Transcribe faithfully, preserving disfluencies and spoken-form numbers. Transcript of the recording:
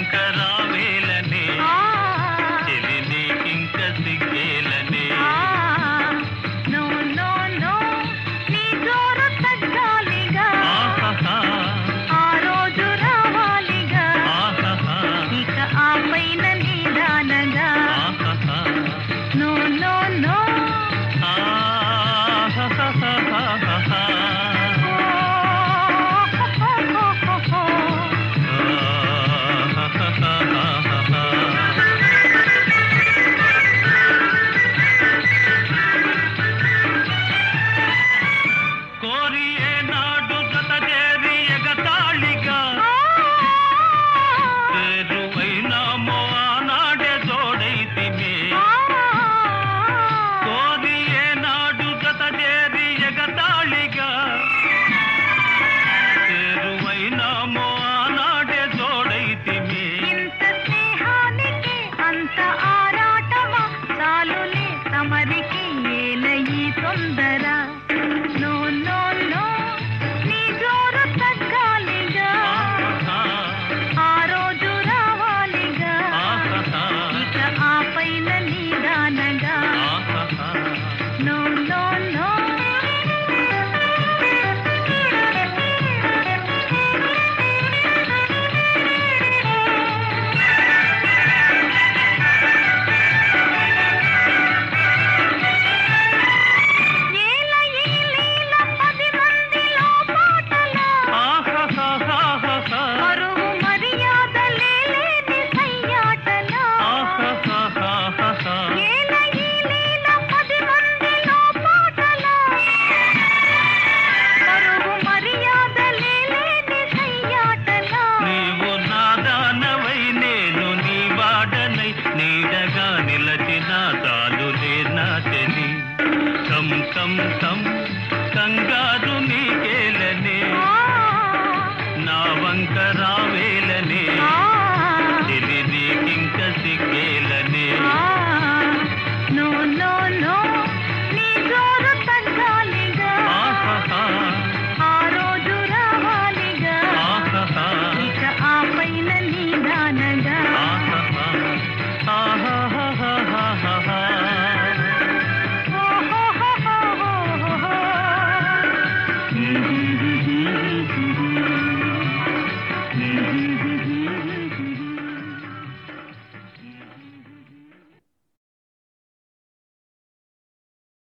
వంక రావేలనే చెలి నీకింక సిగ్గేలనే నో నో నో నీ జోరు తగ్గాలిగా ఆ రోజు రావాలిగా ఇక ఆ పైన నీదానగా నో నో నో కోరి ఏనాడు జత చేరి ఎగతాళిగా చేరువైనామో ఆనాడే జోడైతిమే కోరి ఏనాడు జత చేరి ఎగతాళిగా చేరువైనామో ఆనాడే జోడైతిమే ఇంత స్నేహానికి అంత ఆరాటమా చాలులే తమరికి ఏలయి తొందర నో నో నో నీ జోరు తగ్గాలిగా ఆ రోజు రావాలిగా ఇక ఆ పైన నీదానగా నో నో నో ఏల ఈ లీల పది మందిలో పాటలా పరువు మర్యాదలే లేని సయ్యాటలా ఏల ఈ లీల పది మందిలో పాటలా పరువు మర్యాదలే లేని సయ్యాటలా నీవు నాదానవై నేను నీ వాడనై నీడగా నిలచిన చాలులే నా చెలి కం కం కం కంగారు నీకేలనే నా వంక రావేలనే చెలి నీకింక సిగ్గేలనే నో నో నో నీ జోరు తగ్గాలిగా ఆ రోజు రావాలిగా ఇక ఆ పైన నీదానగా ఆహా